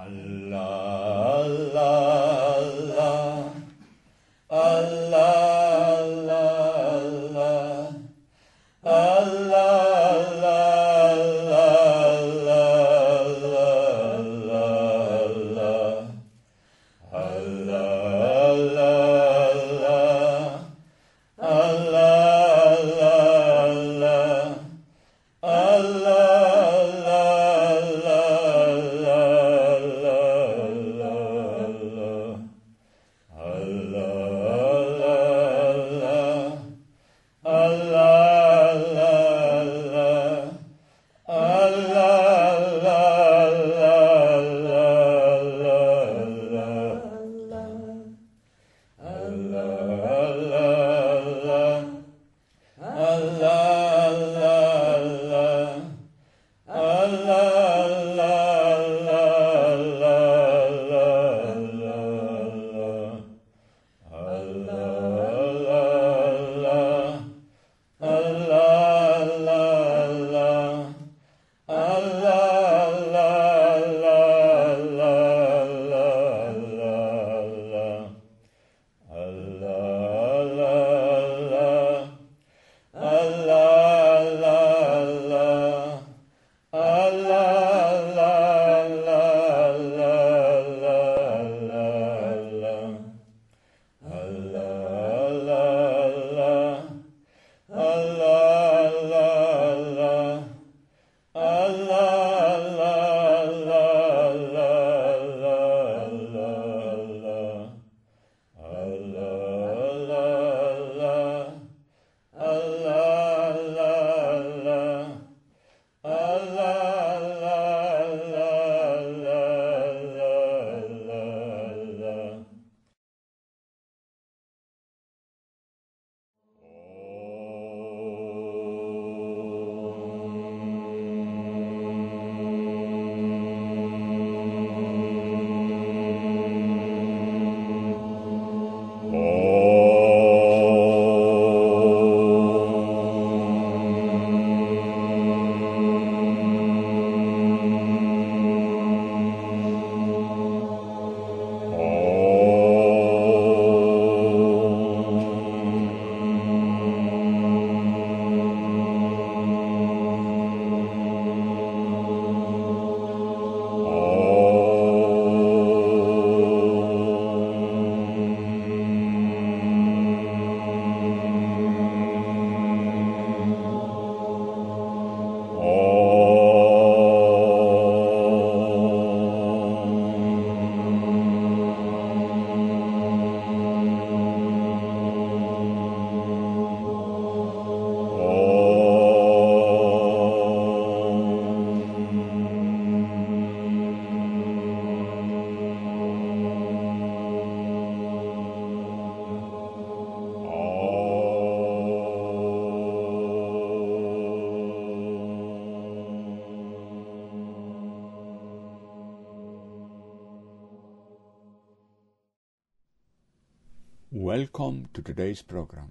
Welcome to today's program.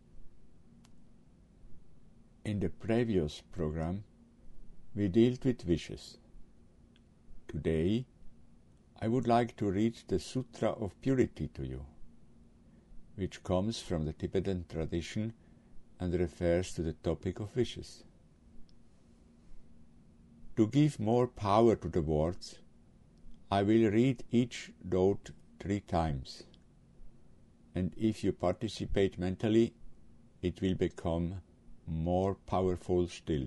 In the previous program, we dealt with wishes. Today, I would like to read the Sutra of Purity to you, which comes from the Tibetan tradition and refers to the topic of wishes. To give more power to the words, I will read each dot 3 times. And if you participate mentally, it will become more powerful still.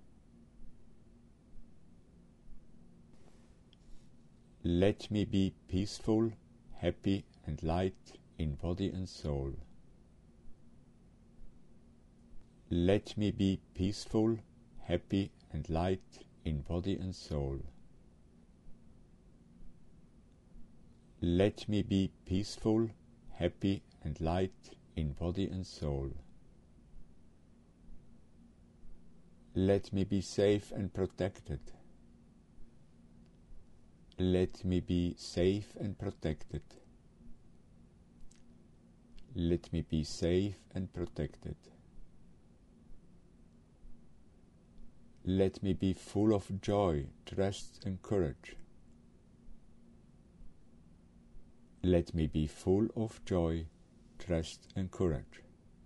Let me be peaceful, happy and light in body and soul. Let me be peaceful, happy and light in body and soul. Let me be peaceful, happy and light in body and soul. Let me be safe and protected. Let me be safe and protected. Let me be safe and protected. Let me be full of joy, trust and courage. Let me be full of joy, trust and courage.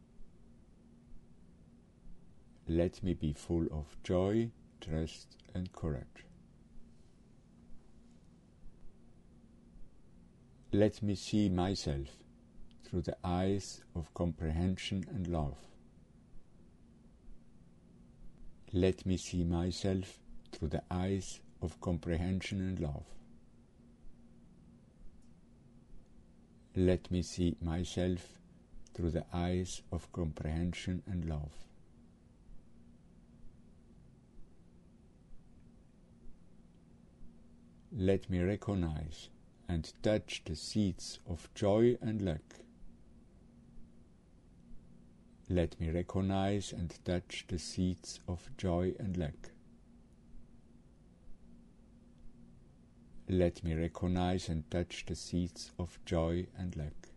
Let me be full of joy, trust and courage. Let me see myself through the eyes of comprehension and love. Let me see myself through the eyes of comprehension and love. Let me see myself through the eyes of comprehension and love. Let me recognize and touch the seeds of joy and luck. Let me recognize and touch the seeds of joy and luck. Let me recognize and touch the seeds of joy and luck.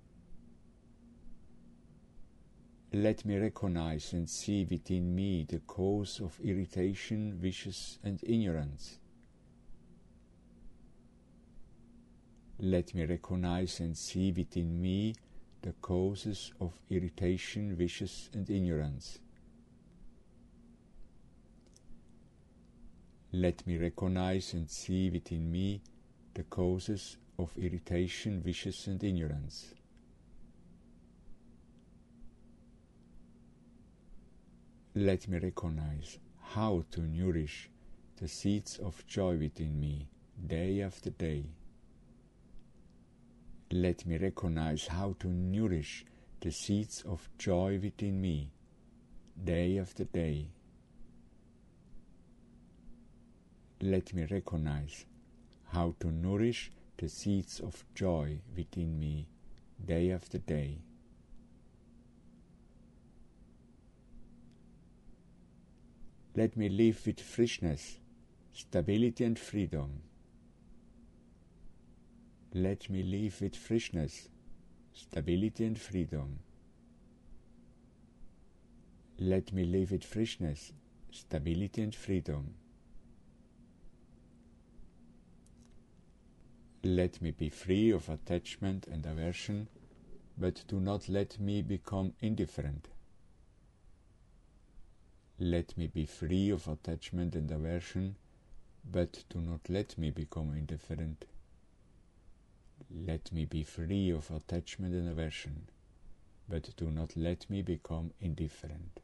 Let me recognize and see within me the cause of irritation, wishes, and ignorance. Let me recognize and see within me the causes of irritation, wishes, and ignorance. Let me recognize and see within me the causes of irritation, wishes, and ignorance. Let me recognize how to nourish the seeds of joy within me day after day. Let me recognize how to nourish the seeds of joy within me day after day. Let me recognize how to nourish the seeds of joy within me day after day. Let me live with freshness, stability and freedom. Let me live with freshness, stability and freedom. Let me live with freshness, stability and freedom. Let me be free of attachment and aversion, but do not let me become indifferent. Let me be free of attachment and aversion, but do not let me become indifferent. Let me be free of attachment and aversion, but do not let me become indifferent.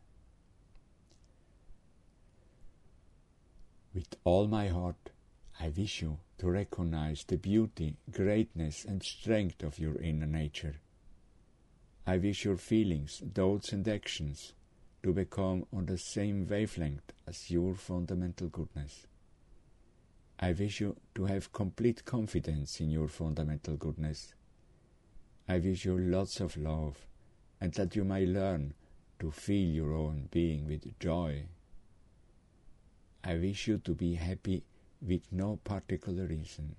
With all my heart, I wish you to recognize the beauty, greatness, and strength of your inner nature. I wish your feelings, thoughts, and actions to become on the same wavelength as your fundamental goodness. I wish you to have complete confidence in your fundamental goodness. I wish you lots of love, and that you may learn to fill your own being with joy. I wish you to be happy with no particular reason.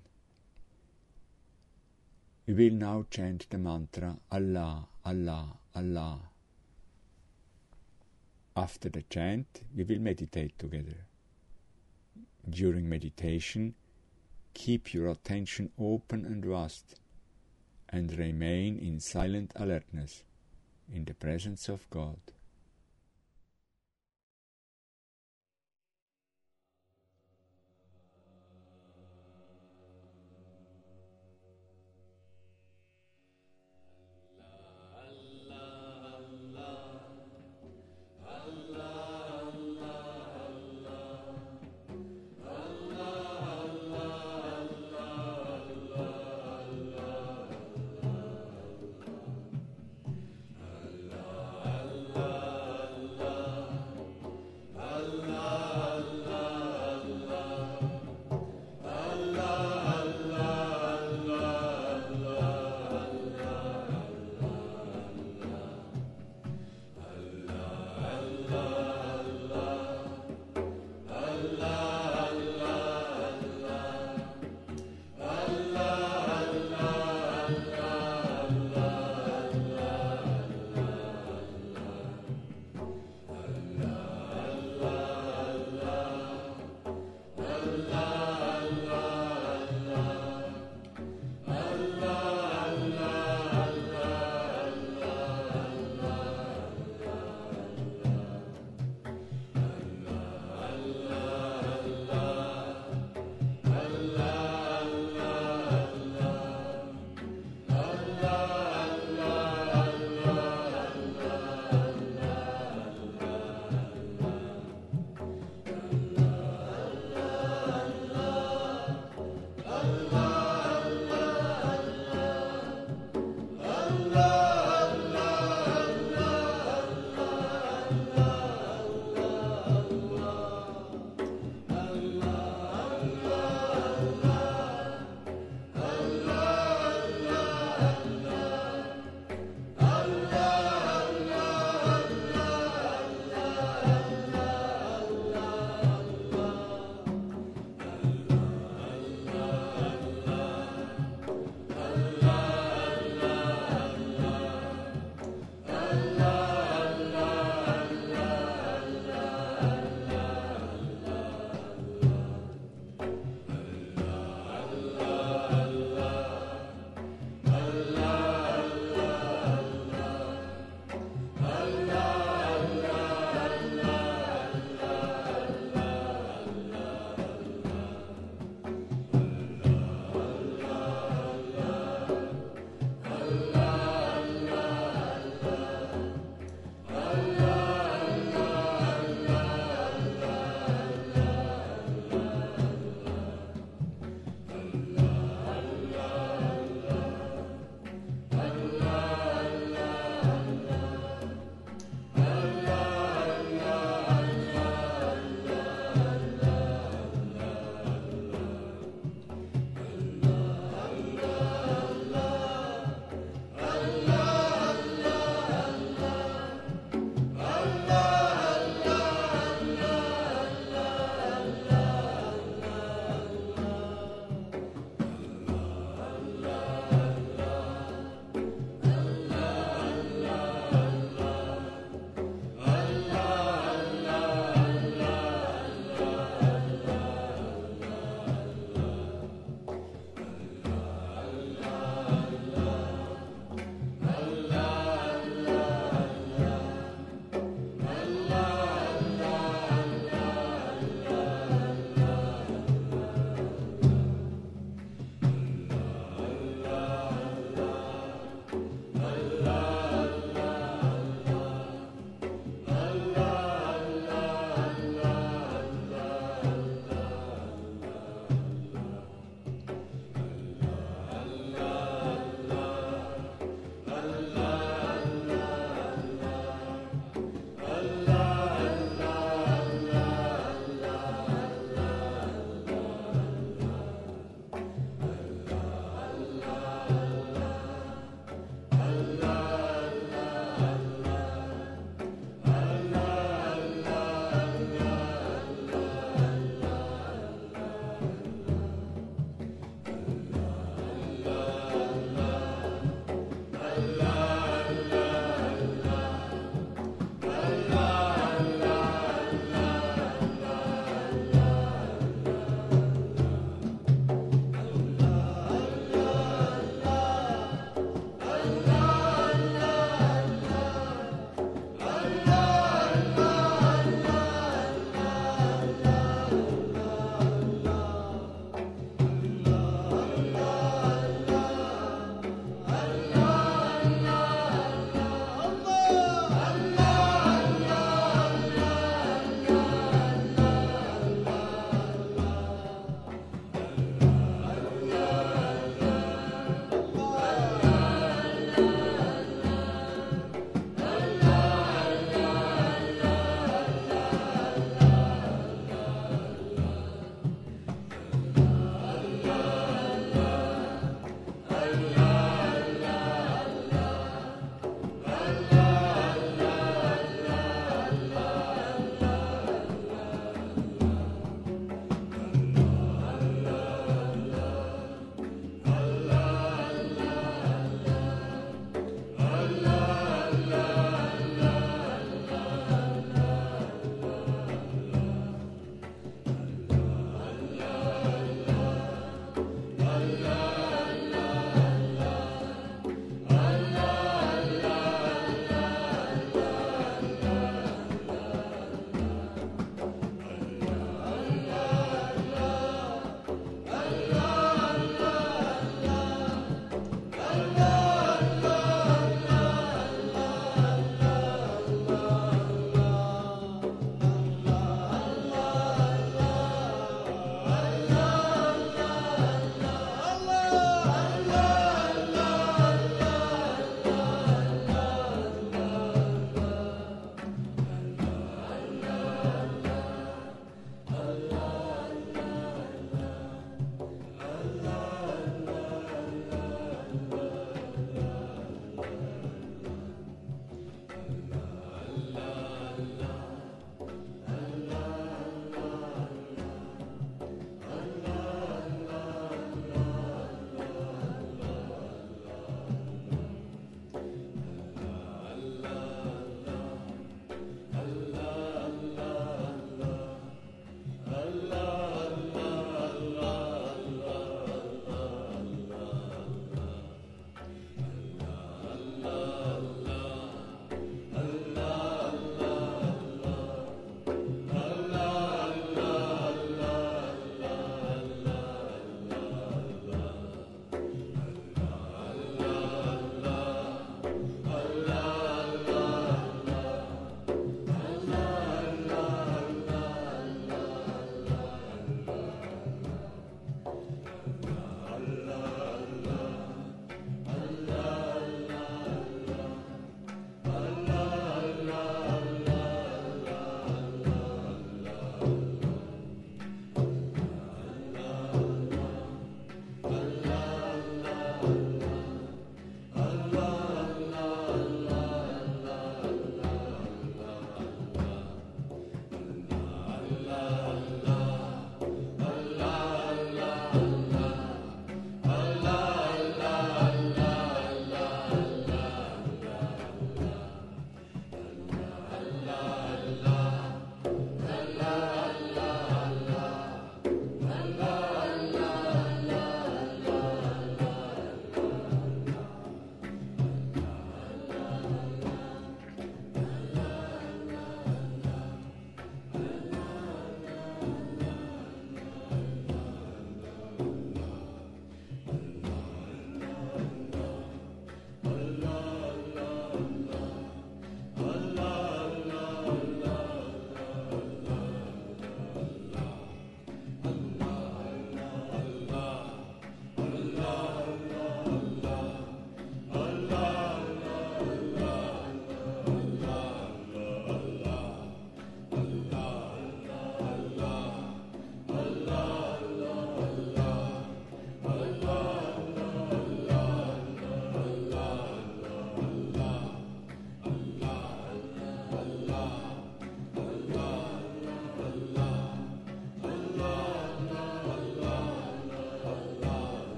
We will now chant the mantra Allah, Allah, Allah. After the chant, we will meditate together. During meditation, keep your attention open and vast, and remain in silent alertness in the presence of God. Allah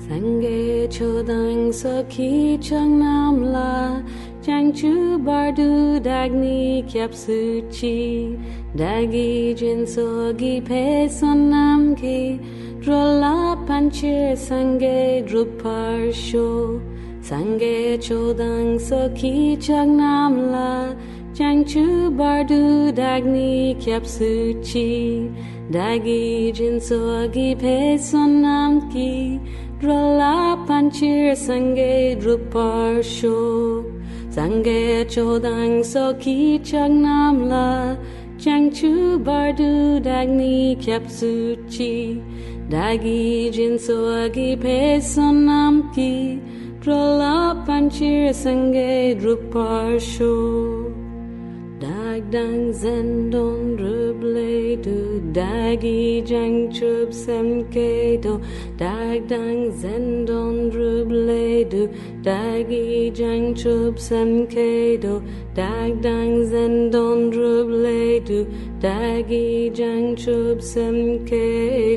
Sange chodang soki chang nam la Jang chu bardu dagni kyap suchi Dagi jin sogi pe son nam ki Drola panche sange drupar sho Sange chodang soki chang nam la Jang chu bardu dagni kyap suchi Dagi jin sogi pe son nam ki Drola panche sange drupar sho Sange chodang soki chang nam la Jang chu bardu dagni kyap suchi Dagi jin soagi pe son nam ki Drola panchir sange drupar sho Dag dang zendon ruble du Dagi jang chub semke do Dag dang zendon ruble du Dagi jang chub semke do Dag dang zendon ruble du Dagi jang chub semke